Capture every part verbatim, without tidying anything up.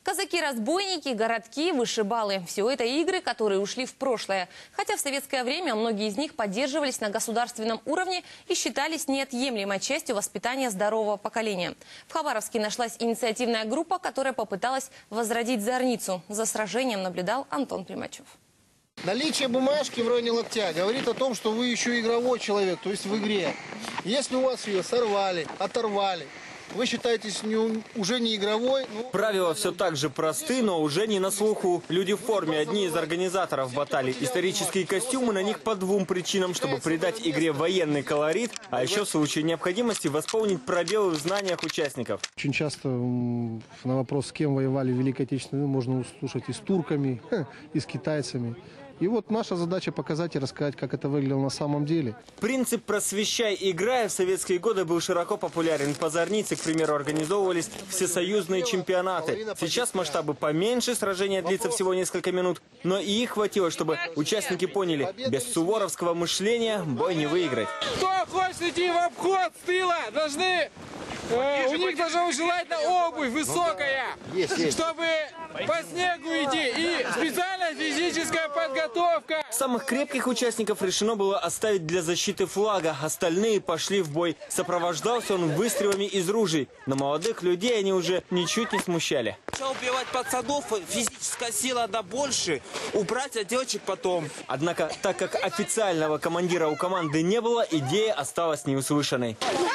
Казаки-разбойники, городки, вышибалы – все это игры, которые ушли в прошлое. Хотя в советское время многие из них поддерживались на государственном уровне и считались неотъемлемой частью воспитания здорового поколения. В Хабаровске нашлась инициативная группа, которая попыталась возродить зорницу. За сражением наблюдал Антон Примачев. Наличие бумажки в районе локтя говорит о том, что вы еще игровой человек, то есть в игре. Если у вас ее сорвали, оторвали, вы считаетесь не, уже не игровой. Ну... Правила все так же просты, но уже не на слуху. Люди в форме, одни из организаторов баталий. Исторические костюмы на них по двум причинам: чтобы придать игре военный колорит, а еще в случае необходимости восполнить пробелы в знаниях участников. Очень часто на вопрос, с кем воевали в Великой Отечественной войне, можно услышать и с турками, и с китайцами. И вот наша задача показать и рассказать, как это выглядело на самом деле. Принцип «просвещай, играя» в советские годы был широко популярен. По зорнице, к примеру, организовывались всесоюзные чемпионаты. Сейчас масштабы поменьше, сражение длится всего несколько минут. Но и их хватило, чтобы участники поняли, без суворовского мышления бой не выиграть. Кто хочет идти в обход с тыла, должны... Э, у них должна быть желательно обувь высокая, есть, есть. Чтобы по снегу идти, и специальная физическая подготовка. Самых крепких участников решено было оставить для защиты флага. Остальные пошли в бой. Сопровождался он выстрелами из ружей. Но молодых людей они уже ничуть не смущали. Сначала убивать пацанов, физическая сила да больше, убрать, а девочек потом. Однако, так как официального командира у команды не было, идея осталась неуслышанной.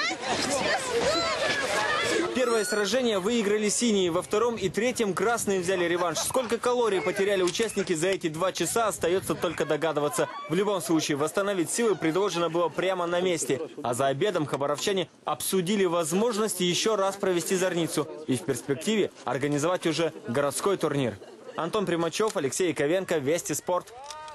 Первое сражение выиграли синие, во втором и третьем красные взяли реванш. Сколько калорий потеряли участники за эти два часа, остается только догадываться. В любом случае, восстановить силы предложено было прямо на месте. А за обедом хабаровчане обсудили возможности еще раз провести зорницу и в перспективе организовать уже городской турнир. Антон Примачев, Алексей Яковенко, Вести Спорт.